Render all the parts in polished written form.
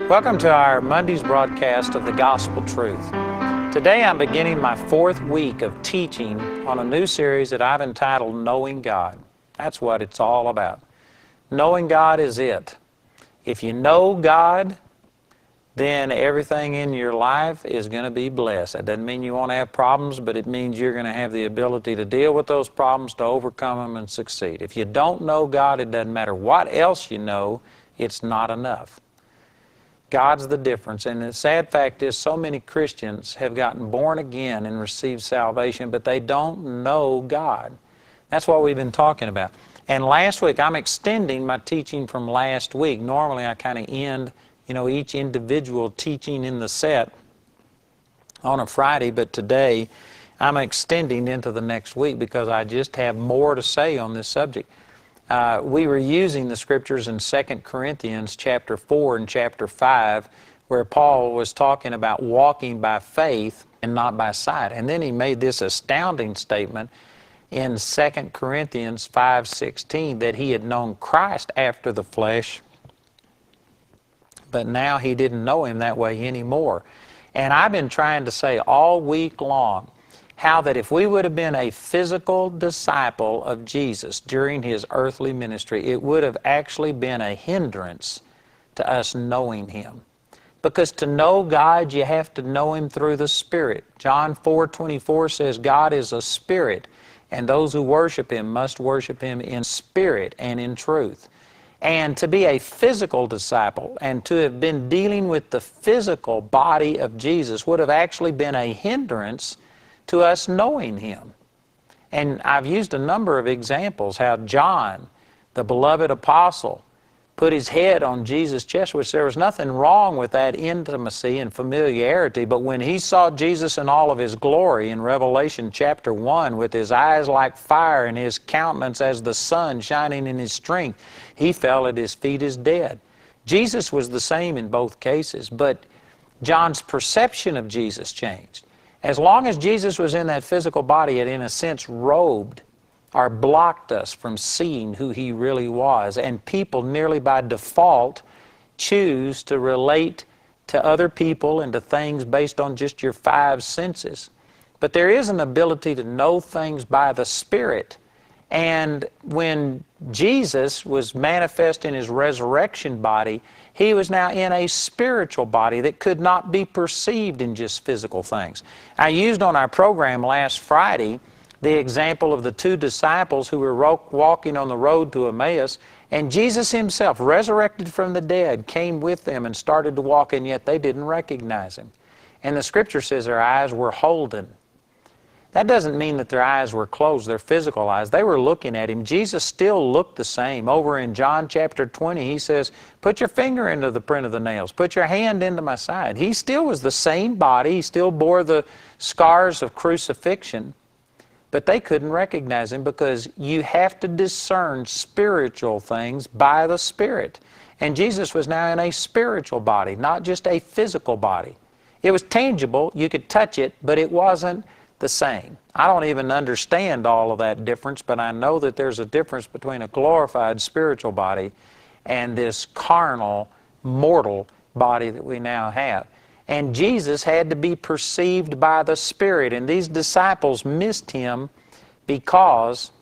Welcome to our Monday's broadcast of the Gospel Truth. Today I'm beginning my fourth week of teaching on a new series that I've entitled Knowing God. That's what it's all about. Knowing God is it. If you know God, then everything in your life is going to be blessed. That doesn't mean you won't have problems, but it means you're going to have the ability to deal with those problems, to overcome them, and succeed. If you don't know God, it doesn't matter what else you know, it's not enough. God's the difference. And the sad fact is so many Christians have gotten born again and received salvation, but they don't know God. That's what we've been talking about. And last week, I'm extending my teaching from last week. Normally, I kind of end, each individual teaching in the set on a Friday, but today I'm extending into the next week because I just have more to say on this subject. We were using the scriptures in 2 Corinthians chapter 4 and chapter 5 where Paul was talking about walking by faith and not by sight. And then he made this astounding statement in 2 Corinthians 5:16 that he had known Christ after the flesh, but now he didn't know him that way anymore. And I've been trying to say all week long how that if we would have been a physical disciple of Jesus during his earthly ministry, it would have actually been a hindrance to us knowing him. Because to know God, you have to know him through the Spirit. John 4:24 says, God is a spirit, and those who worship him must worship him in spirit and in truth. And to be a physical disciple and to have been dealing with the physical body of Jesus would have actually been a hindrance to us knowing him. And I've used a number of examples how John, the beloved apostle, put his head on Jesus' chest, which there was nothing wrong with that intimacy and familiarity, but when he saw Jesus in all of his glory in Revelation chapter 1 with his eyes like fire and his countenance as the sun shining in his strength, he fell at his feet as dead. Jesus was the same in both cases, but John's perception of Jesus changed. As long as Jesus was in that physical body, it in a sense robed or blocked us from seeing who he really was. And people nearly by default choose to relate to other people and to things based on just your five senses. But there is an ability to know things by the Spirit. And when Jesus was manifest in his resurrection body, he was now in a spiritual body that could not be perceived in just physical things. I used on our program last Friday the example of the two disciples who were walking on the road to Emmaus, and Jesus himself, resurrected from the dead, came with them and started to walk, and yet they didn't recognize him. And the scripture says their eyes were holden. That doesn't mean that their eyes were closed, their physical eyes. They were looking at him. Jesus still looked the same. Over in John chapter 20, he says, put your finger into the print of the nails. Put your hand into my side. He still was the same body. He still bore the scars of crucifixion. But they couldn't recognize him because you have to discern spiritual things by the Spirit. And Jesus was now in a spiritual body, not just a physical body. It was tangible. You could touch it, but it wasn't the same. I don't even understand all of that difference, but I know that there's a difference between a glorified spiritual body and this carnal, mortal body that we now have. And Jesus had to be perceived by the Spirit, and these disciples missed him because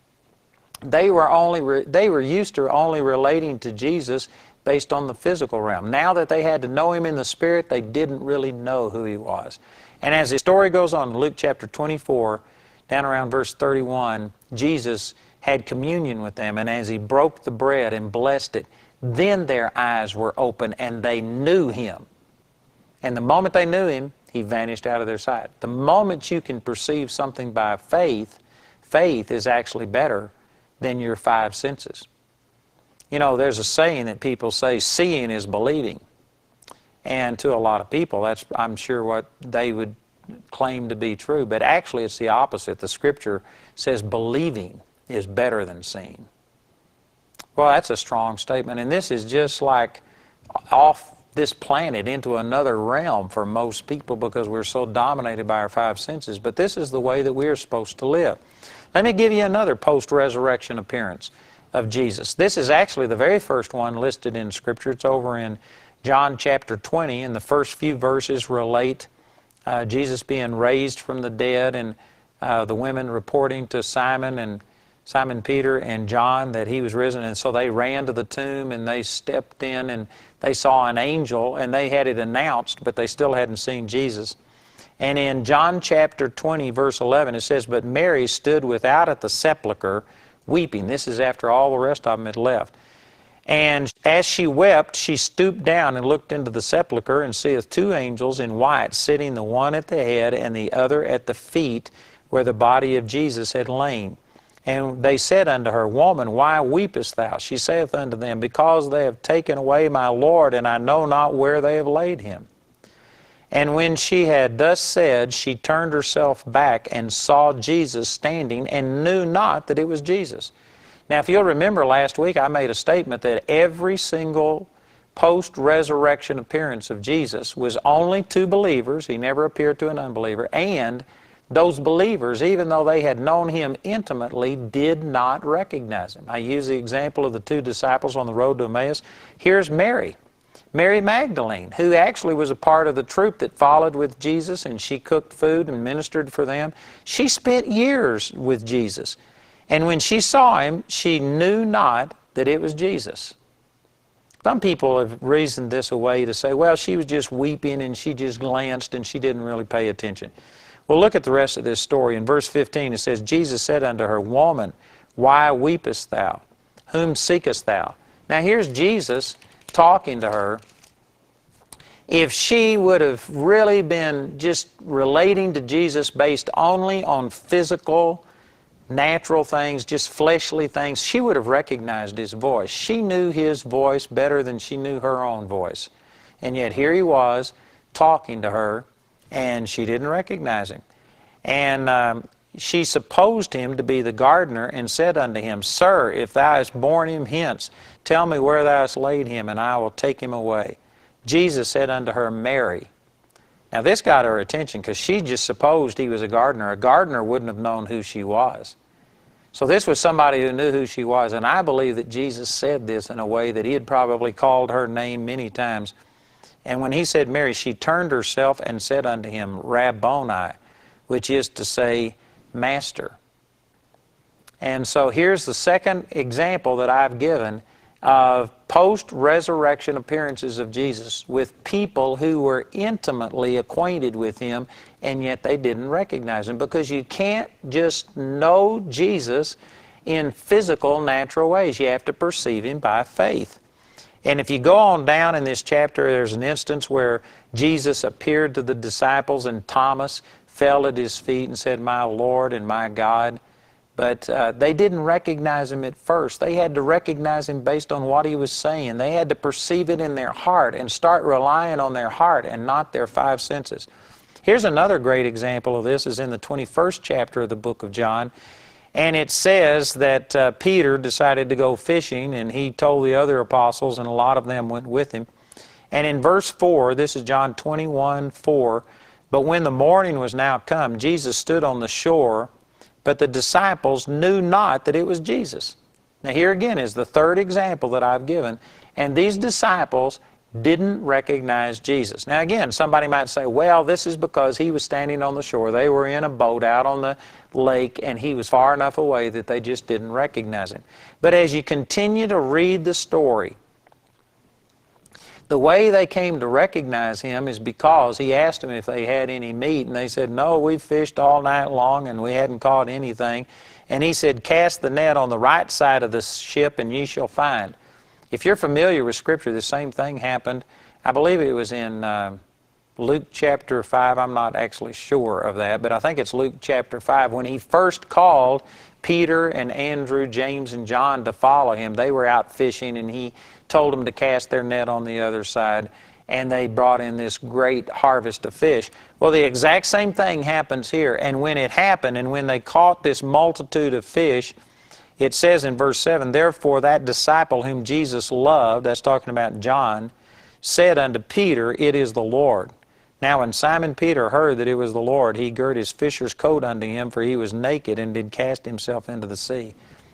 they were used to only relating to Jesus based on the physical realm. Now that they had to know him in the Spirit, they didn't really know who he was. And as the story goes on in Luke chapter 24, down around verse 31, Jesus had communion with them, and as he broke the bread and blessed it, then their eyes were open and they knew him. And the moment they knew him, he vanished out of their sight. The moment you can perceive something by faith, faith is actually better than your five senses. There's a saying that people say, seeing is believing. And to a lot of people, that's, I'm sure, what they would claim to be true. But actually, it's the opposite. The Scripture says believing is better than seeing. Well, that's a strong statement. And this is just like off this planet into another realm for most people because we're so dominated by our five senses. But this is the way that we're supposed to live. Let me give you another post-resurrection appearance of Jesus. This is actually the very first one listed in Scripture. It's over in John chapter 20, and the first few verses relate Jesus being raised from the dead, and the women reporting to Simon Peter and John that he was risen. And so they ran to the tomb and they stepped in and they saw an angel, and they had it announced, but they still hadn't seen Jesus. And in John chapter 20, verse 11, it says, "But Mary stood without at the sepulchre, weeping." This is after all the rest of them had left. "And as she wept, she stooped down and looked into the sepulchre, and seeth two angels in white, sitting the one at the head and the other at the feet, where the body of Jesus had lain. And they said unto her, Woman, why weepest thou? She saith unto them, Because they have taken away my Lord, and I know not where they have laid him. And when she had thus said, she turned herself back and saw Jesus standing, and knew not that it was Jesus." Now, if you'll remember last week, I made a statement that every single post-resurrection appearance of Jesus was only to believers. He never appeared to an unbeliever. And those believers, even though they had known him intimately, did not recognize him. I use the example of the two disciples on the road to Emmaus. Here's Mary Magdalene, who actually was a part of the troop that followed with Jesus, and she cooked food and ministered for them. She spent years with Jesus. And when she saw him, she knew not that it was Jesus. Some people have reasoned this away to say, well, she was just weeping and she just glanced and she didn't really pay attention. Well, look at the rest of this story. In verse 15, it says, "Jesus said unto her, Woman, why weepest thou? Whom seekest thou?" Now here's Jesus talking to her. If she would have really been just relating to Jesus based only on physical, natural things, just fleshly things, she would have recognized his voice. She knew his voice better than she knew her own voice. And yet here he was talking to her, and she didn't recognize him. And she supposed him to be the gardener, and said unto him, Sir, if thou hast borne him hence, tell me where thou hast laid him, and I will take him away. Jesus said unto her, Mary. Now this got her attention, because she just supposed he was a gardener. A gardener wouldn't have known who she was. So this was somebody who knew who she was, and I believe that Jesus said this in a way that he had probably called her name many times. And when he said Mary, she turned herself and said unto him, Rabboni, which is to say, Master. And so here's the second example that I've given of post-resurrection appearances of Jesus with people who were intimately acquainted with him, and yet they didn't recognize him, because you can't just know Jesus in physical, natural ways. You have to perceive him by faith. And if you go on down in this chapter, there's an instance where Jesus appeared to the disciples, and Thomas fell at his feet and said, My Lord and my God. But they didn't recognize him at first. They had to recognize him based on what he was saying. They had to perceive it in their heart and start relying on their heart and not their five senses. Here's another great example of this, is in the 21st chapter of the book of John. And it says that Peter decided to go fishing, and he told the other apostles, and a lot of them went with him. And in verse 4, this is John 21:4, "But when the morning was now come, Jesus stood on the shore, but the disciples knew not that it was Jesus." Now here again is the third example that I've given. And these disciples didn't recognize Jesus. Now again, somebody might say, well, this is because he was standing on the shore. They were in a boat out on the lake, and he was far enough away that they just didn't recognize him. But as you continue to read the story, the way they came to recognize him is because he asked them if they had any meat, and they said, no, we've fished all night long and we hadn't caught anything. And he said, cast the net on the right side of the ship and ye shall find. If you're familiar with Scripture, the same thing happened. I believe it was in Luke chapter 5. I'm not actually sure of that, but I think it's Luke chapter 5. When he first called Peter and Andrew, James and John to follow him, they were out fishing, and he told them to cast their net on the other side, and they brought in this great harvest of fish. Well, the exact same thing happens here. And when it happened, and when they caught this multitude of fish, it says in verse 7, Therefore that disciple whom Jesus loved, that's talking about John, said unto Peter, It is the Lord. Now when Simon Peter heard that it was the Lord, he girt his fisher's coat unto him, for he was naked, and did cast himself into the sea.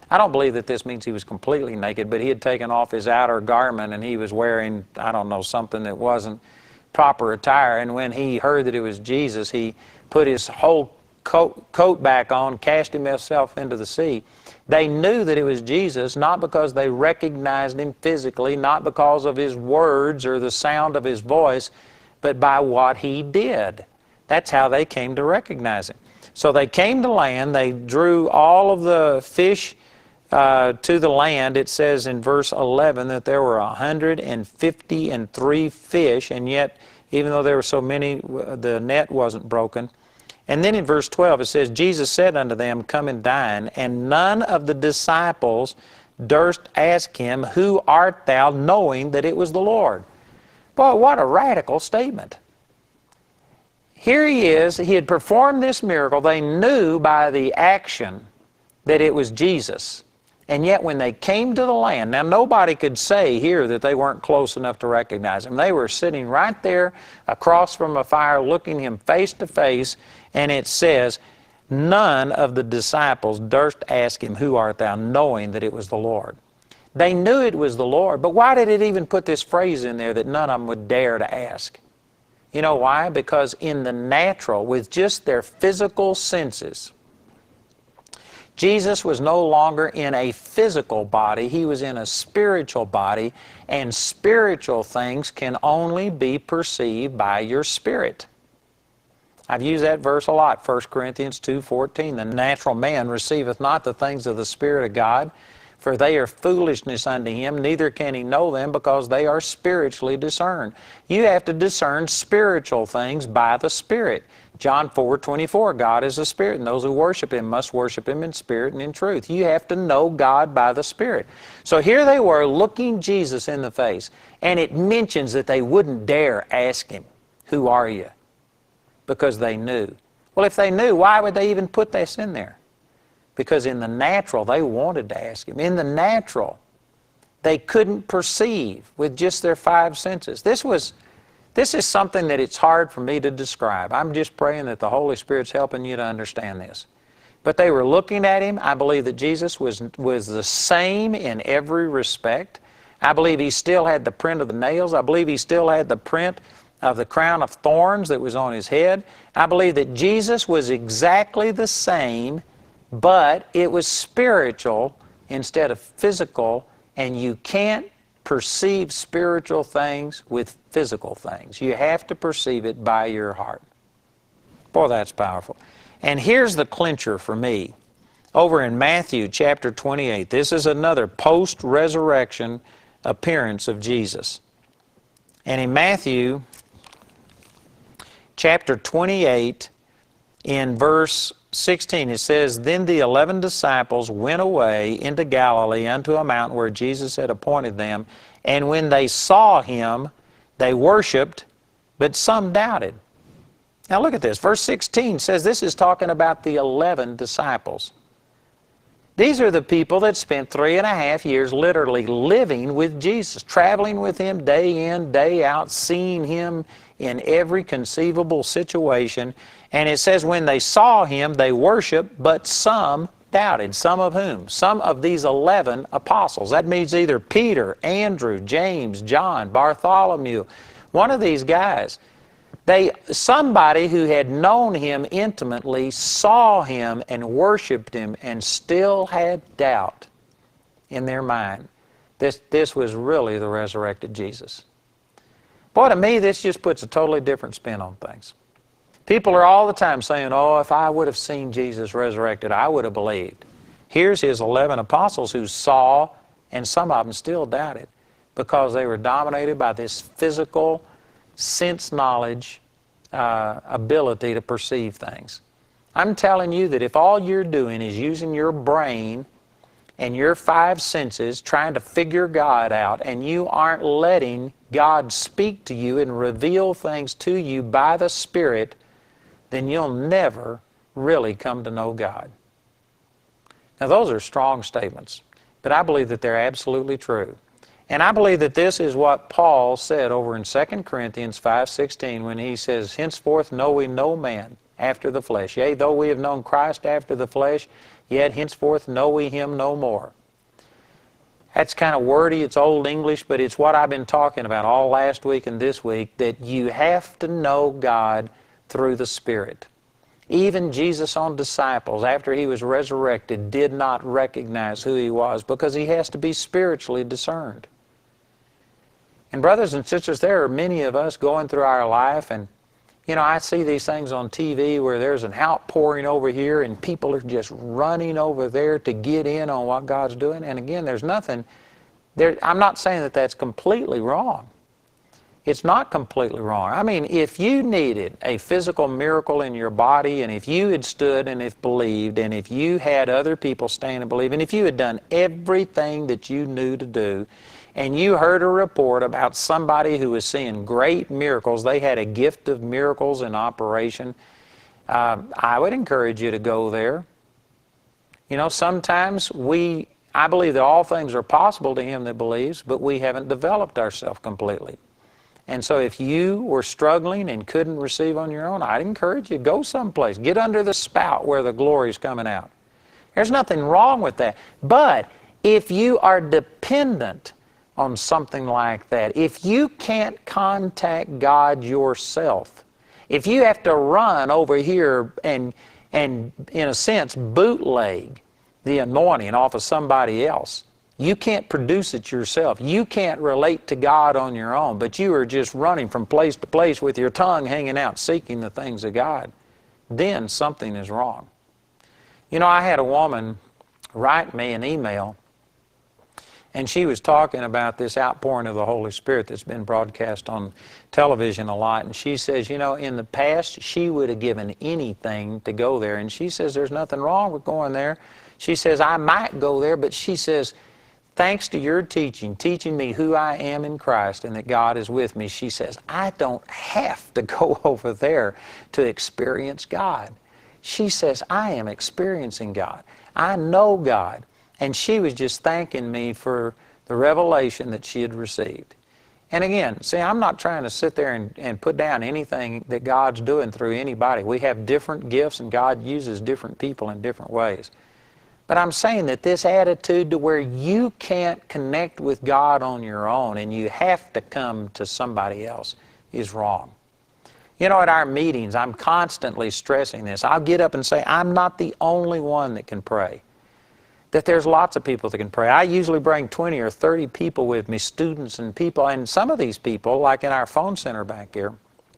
I don't believe that this means he was completely naked, but he had taken off his outer garment and he was wearing, I don't know, something that wasn't proper attire. And when he heard that it was Jesus, he put his whole coat back on, cast himself into the sea. They knew that it was Jesus, not because they recognized him physically, not because of his words or the sound of his voice, but by what he did. That's how they came to recognize him. So they came to land, they drew all of the fish to the land. It says in verse 11 that there were 153 fish, and yet, even though there were so many, the net wasn't broken. And then in verse 12 it says, Jesus said unto them, Come and dine. And none of the disciples durst ask him, Who art thou, knowing that it was the Lord. Boy, what a radical statement. Here he is, he had performed this miracle. They knew by the action that it was Jesus. And yet when they came to the land, now nobody could say here that they weren't close enough to recognize him. They were sitting right there across from a fire, looking him face to face, and it says, none of the disciples durst ask him, Who art thou, knowing that it was the Lord. They knew it was the Lord, but why did it even put this phrase in there that none of them would dare to ask? You know why? Because in the natural, with just their physical senses, Jesus was no longer in a physical body, he was in a spiritual body, and spiritual things can only be perceived by your spirit. I've used that verse a lot, 1 Corinthians 2:14. The natural man receiveth not the things of the Spirit of God, for they are foolishness unto him, neither can he know them, because they are spiritually discerned. You have to discern spiritual things by the Spirit. John 4:24, God is a spirit, and those who worship him must worship him in spirit and in truth. You have to know God by the Spirit. So here they were looking Jesus in the face, and it mentions that they wouldn't dare ask him, Who are you? Because they knew. Well, if they knew, why would they even put this in there? Because in the natural, they wanted to ask him. In the natural, they couldn't perceive with just their five senses. This is something that it's hard for me to describe. I'm just praying that the Holy Spirit's helping you to understand this. But they were looking at him. I believe that Jesus was the same in every respect. I believe he still had the print of the nails. I believe he still had the print of the crown of thorns that was on his head. I believe that Jesus was exactly the same, but it was spiritual instead of physical, and you can't perceive spiritual things with physical things. You have to perceive it by your heart. Boy, that's powerful. And here's the clincher for me. Over in Matthew chapter 28, this is another post-resurrection appearance of Jesus. And in Matthew chapter 28, in verse 16, it says, Then the 11 disciples went away into Galilee unto a mountain where Jesus had appointed them. And when they saw him, they worshiped, but some doubted. Now look at this. Verse 16 says this is talking about the 11 disciples. These are the people that spent 3.5 years literally living with Jesus, traveling with him day in, day out, seeing him in every conceivable situation. And it says when they saw him, they worshiped, but some doubted. Some of whom? Some of these 11 apostles. That means either Peter, Andrew, James, John, Bartholomew, one of these guys. Somebody who had known him intimately saw him and worshiped him and still had doubt in their mind. This was really the resurrected Jesus. Boy, to me, this just puts a totally different spin on things. People are all the time saying, oh, if I would have seen Jesus resurrected, I would have believed. Here's his 11 apostles who saw, and some of them still doubted because they were dominated by this physical sense knowledge ability to perceive things. I'm telling you that if all you're doing is using your brain and your five senses trying to figure God out, and you aren't letting God speak to you and reveal things to you by the Spirit, then you'll never really come to know God. Now those are strong statements, but I believe that they're absolutely true. And I believe that this is what Paul said over in 2 Corinthians 5:16 when he says, Henceforth know we no man after the flesh. Yea, though we have known Christ after the flesh, yet henceforth know we him no more. That's kind of wordy, it's Old English, but it's what I've been talking about all last week and this week, that you have to know God through the Spirit. Even Jesus' own disciples, after he was resurrected, did not recognize who he was because he has to be spiritually discerned. And brothers and sisters, there are many of us going through our life, and you know, I see these things on TV where there's an outpouring over here and people are just running over there to get in on what God's doing. And again, there's nothing there. I'm not saying that that's completely wrong. It's not completely wrong. I mean, if you needed a physical miracle in your body, and if you had stood and if believed, and if you had other people stand and believe, and if you had done everything that you knew to do, and you heard a report about somebody who was seeing great miracles, they had a gift of miracles in operation, I would encourage you to go there. You know, sometimes I believe that all things are possible to him that believes, but we haven't developed ourselves completely. And so if you were struggling and couldn't receive on your own, I'd encourage you, go someplace. Get under the spout where the glory's coming out. There's nothing wrong with that. But if you are dependent on something like that, if you can't contact God yourself, if you have to run over here and in a sense bootleg the anointing off of somebody else, you can't produce it yourself. You can't relate to God on your own, but you are just running from place to place with your tongue hanging out seeking the things of God, then something is wrong. You know, I had a woman write me an email, and she was talking about this outpouring of the Holy Spirit that's been broadcast on television a lot. And she says, you know, in the past, she would have given anything to go there. And she says, there's nothing wrong with going there. She says, I might go there, but she says, thanks to your teaching me who I am in Christ and that God is with me, she says, I don't have to go over there to experience God. She says, I am experiencing God. I know God. And she was just thanking me for the revelation that she had received. And again, see, I'm not trying to sit there and put down anything that God's doing through anybody. We have different gifts, and God uses different people in different ways. But I'm saying that this attitude to where you can't connect with God on your own and you have to come to somebody else is wrong. You know, at our meetings, I'm constantly stressing this. I'll get up and say, I'm not the only one that can pray. That there's lots of people that can pray. I usually bring 20 or 30 people with me, students and people, and some of these people, like in our phone center back here,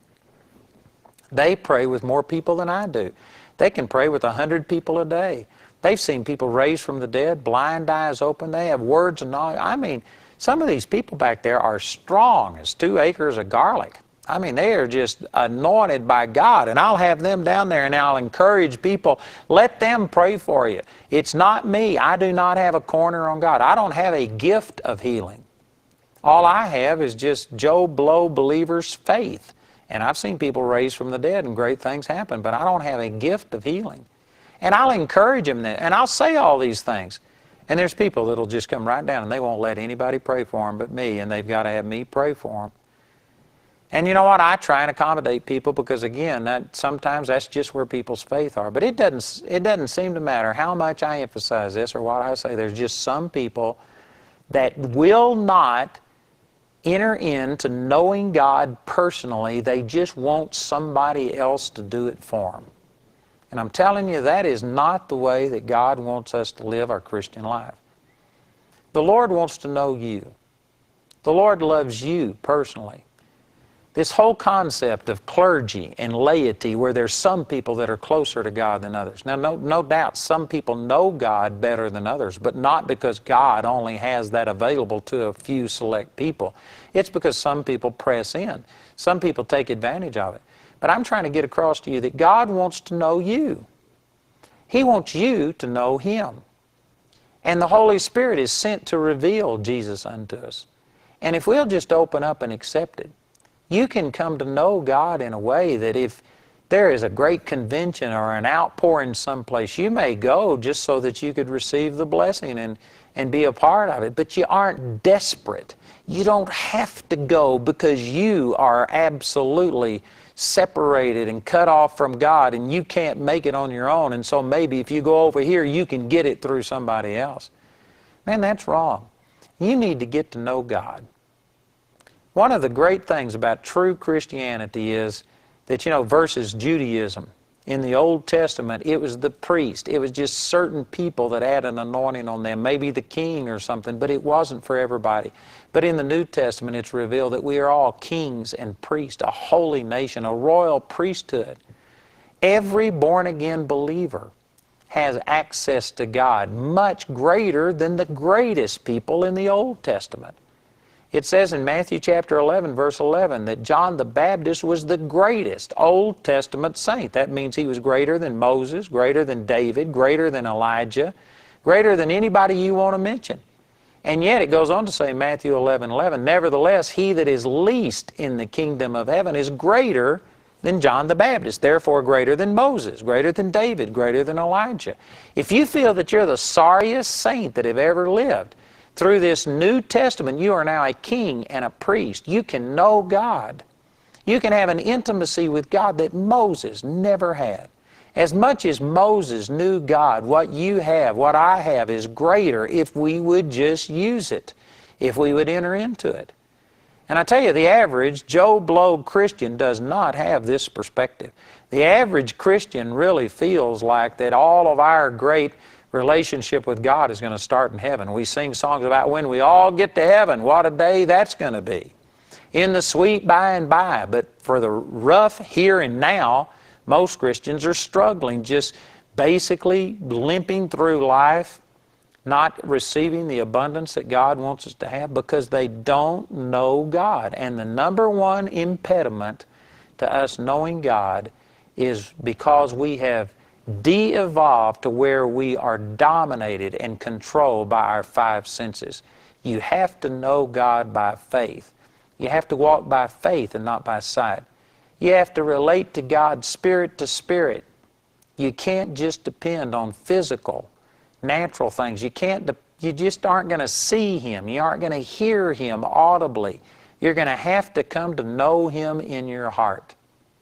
they pray with more people than I do. They can pray with 100 people a day. They've seen people raised from the dead, blind eyes open. They have words and knowledge. I mean, some of these people back there are strong as 2 acres of garlic. I mean, they are just anointed by God, and I'll have them down there, and I'll encourage people, let them pray for you. It's not me. I do not have a corner on God. I don't have a gift of healing. All I have is just Joe Blow believer's faith, and I've seen people raised from the dead and great things happen, but I don't have a gift of healing. And I'll encourage them, and I'll say all these things. And there's people that'll just come right down, and they won't let anybody pray for them but me, and they've got to have me pray for them. And you know what? I try and accommodate people because, again, sometimes that's just where people's faith are. But it doesn't seem to matter how much I emphasize this or what I say. There's just some people that will not enter into knowing God personally. They just want somebody else to do it for them. And I'm telling you, that is not the way that God wants us to live our Christian life. The Lord wants to know you. The Lord loves you personally. This whole concept of clergy and laity, where there's some people that are closer to God than others. Now, no doubt, some people know God better than others, but not because God only has that available to a few select people. It's because some people press in. Some people take advantage of it. But I'm trying to get across to you that God wants to know you. He wants you to know Him. And the Holy Spirit is sent to reveal Jesus unto us. And if we'll just open up and accept it, you can come to know God in a way that if there is a great convention or an outpouring someplace, you may go just so that you could receive the blessing and be a part of it, but you aren't desperate. You don't have to go because you are absolutely separated and cut off from God and you can't make it on your own, and so maybe if you go over here you can get it through somebody else. Man, that's wrong. You need to get to know God. One of the great things about true Christianity is that, versus Judaism, in the Old Testament, it was the priest. It was just certain people that had an anointing on them, maybe the king or something, but it wasn't for everybody. But in the New Testament, it's revealed that we are all kings and priests, a holy nation, a royal priesthood. Every born-again believer has access to God, much greater than the greatest people in the Old Testament. It says in Matthew chapter 11, verse 11, that John the Baptist was the greatest Old Testament saint. That means he was greater than Moses, greater than David, greater than Elijah, greater than anybody you want to mention. And yet it goes on to say, Matthew 11:11, nevertheless, he that is least in the kingdom of heaven is greater than John the Baptist, therefore greater than Moses, greater than David, greater than Elijah. If you feel that you're the sorriest saint that have ever lived, through this New Testament, you are now a king and a priest. You can know God. You can have an intimacy with God that Moses never had. As much as Moses knew God, what you have, what I have, is greater if we would just use it, if we would enter into it. And I tell you, the average Joe Blow Christian does not have this perspective. The average Christian really feels like that all of our great relationship with God is going to start in heaven. We sing songs about when we all get to heaven, what a day that's going to be. In the sweet by and by. But for the rough here and now, most Christians are struggling, just basically limping through life, not receiving the abundance that God wants us to have because they don't know God. And the number one impediment to us knowing God is because we have de-evolved to where we are dominated and controlled by our five senses. You have to know God by faith. You have to walk by faith and not by sight. You have to relate to God spirit to spirit. You can't just depend on physical, natural things. You just aren't going to see Him. You aren't going to hear Him audibly. You're going to have to come to know Him in your heart.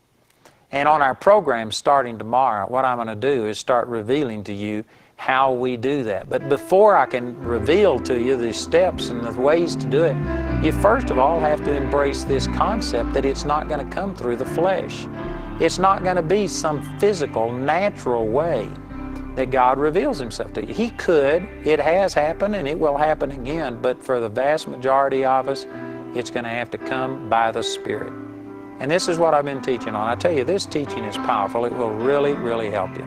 And on our program starting tomorrow, what I'm going to do is start revealing to you how we do that. But before I can reveal to you the steps and the ways to do it, you first of all have to embrace this concept that it's not going to come through the flesh. It's not going to be some physical, natural way that God reveals Himself to you. He could, it has happened, and it will happen again, but for the vast majority of us, it's going to have to come by the Spirit. And this is what I've been teaching on. I tell you, this teaching is powerful. It will really, really help you.